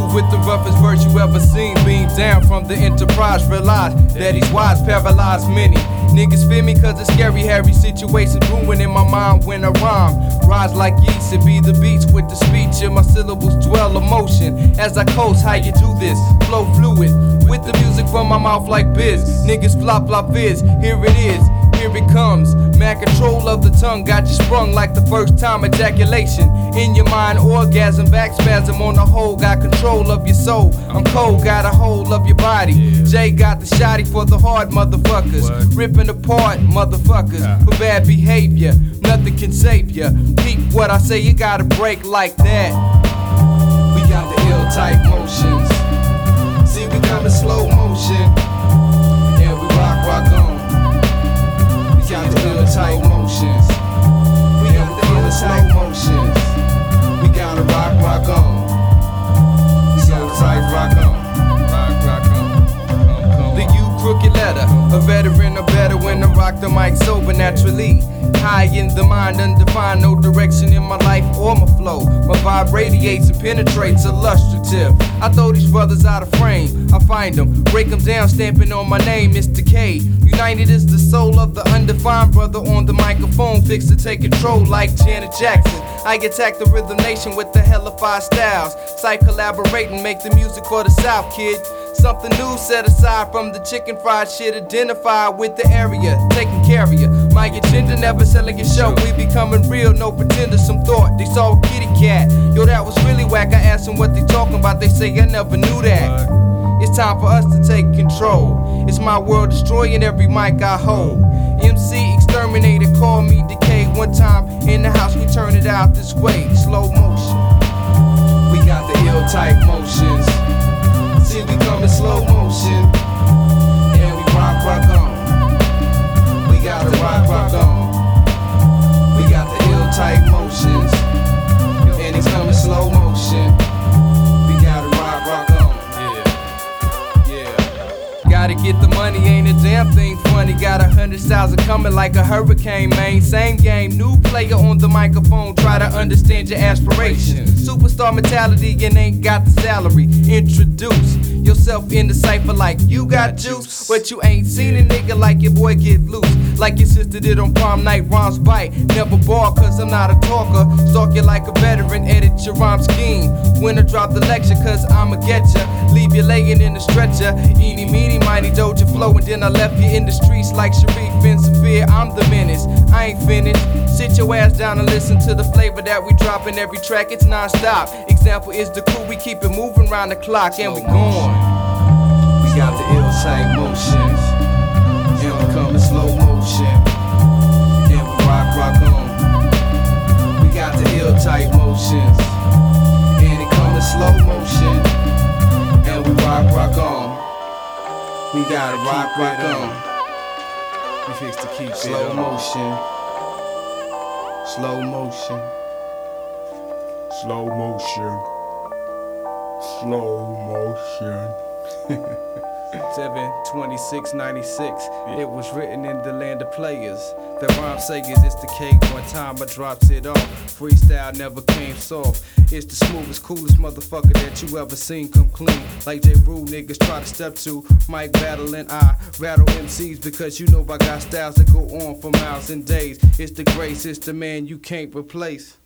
with the roughest verse you ever seen. Being down from the Enterprise, realize that he's wise, paralyzed many. Niggas fear me cause it's scary, hairy situations brewing in my mind when I rhyme. Rise like yeast, it be the beats with the speech and my syllables dwell emotion. As I coast, how you do this? Flow fluid, with the music from my mouth like biz. Niggas flop, flop, fizz, here it is. Here it comes, mad control of the tongue got you sprung like the first time ejaculation. In your mind, orgasm, back spasm on the whole, got control of your soul. I'm cold, got a hold of your body. Jay got the shotty for the hard motherfuckers. Ripping apart motherfuckers for bad behavior. Nothing can save ya. Peep what I say, you gotta break like that. We got the ill type motions. See, we come in slow motion. And we rock on. We got the ill type motions. We got the ill slow motions. We gotta rock on. We got the type rock on. The U crooked letter, a veteran or better when I rock the mic sober naturally. High in the mind, undefined, no direction in my life or my flow. My vibe radiates and penetrates, illustrative. I throw these brothers out of frame, I find them, break them down, stamping on my name, Mr. K. United is the soul of the undefined brother on the microphone, fixed to take control like Janet Jackson. I attack the Rhythm Nation with the hellified styles. Sight collaborate and make the music for the South, kid. Something new set aside from the chicken fried shit. Identified with the area, taking care of you. My agenda never selling your show. We becoming real, no pretenders. Some thought they saw a kitty cat. Yo, that was really whack. I asked them what they talking about. They say I never knew that. It's time for us to take control. It's my world destroying every mic I hold. MC exterminator, call me Decay. One time in the house, we turn it out this way. Slow motion. We got the ill type motions. See, we come in slow motion. And we rock on. We gotta rock on. We got the ill type motions. And it's coming slow motion. We gotta rock on. Yeah. Gotta get the money, ain't a damn thing funny. Got 100,000 coming like a hurricane, man. Same game, new player on the microphone. Try to understand your aspirations. Superstar mentality and ain't got the salary. Introduce yourself in the cypher like you got juice, but you ain't seen a nigga like your boy get loose. Like your sister did on prom night, rhymes bite. Never ball cause I'm not a talker. Stalk you like a veteran, edit your rhyme scheme. When I drop the lecture cause I'ma get ya. Leave you laying in the stretcher. Eeny meeny mighty doja flow. And then I left you in the streets like Sharif and Severe. I'm the menace, I ain't finished. Sit your ass down and listen to the flavor that we drop in every track. It's non-stop. Example is the crew, we keep it moving round the clock and we gone. We got the ill type motions. And we come in slow motion. And we rock on. We got the ill type motions. And it come in slow motion. And we rock on. We gotta rock on. We fix to keep slow motion. Slow motion. Slow motion. Slow motion. 7/26/96. It was written in the land of players. The rhyme sagas, it's the K. One time I drops it off. Freestyle never came soft. It's the smoothest, coolest motherfucker that you ever seen come clean. Like J. Rule niggas try to step to. Mike battle and I rattle MCs because you know I got styles that go on for miles and days. It's the grace, it's the man you can't replace.